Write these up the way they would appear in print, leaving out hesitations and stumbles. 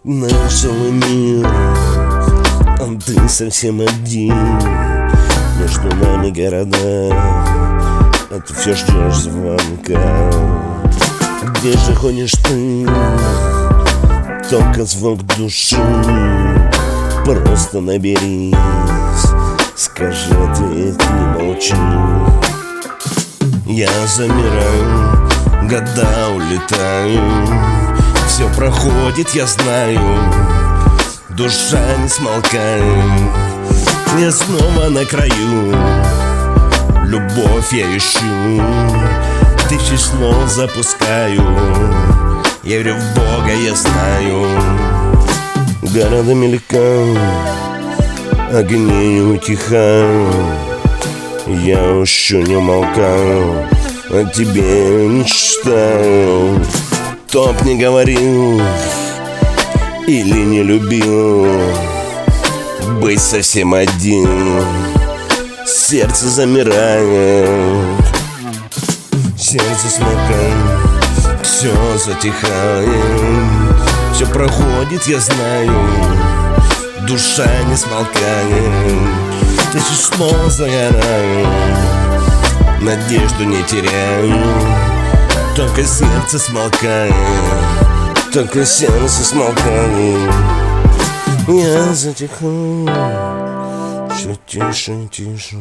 Наш целый мир, а ты совсем один. Между нами города, а ты все ждешь звонка. Где же ходишь ты? Только звук души. Просто наберись, скажи ответ, не молчи. Я замираю, года улетают, все проходит, я знаю, душа не смолкает. Я снова на краю, любовь я ищу, тысячи слов запускаю. Я верю в Бога, я знаю. Города мелькают, огни утихают. Я еще не умолкаю, о тебе мечтаю. Кто б не говорил или не любил, быть совсем один, сердце замирает, сердце смолкает, все затихает. Все проходит, я знаю, душа не смолкает. Тысячи слов загораю, надежду не теряю. Только сердце смолкает, только сердце смолкает. Я затихаю, все тише и тише.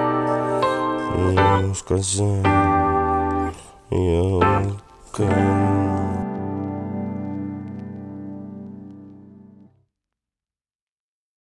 Я сказал, я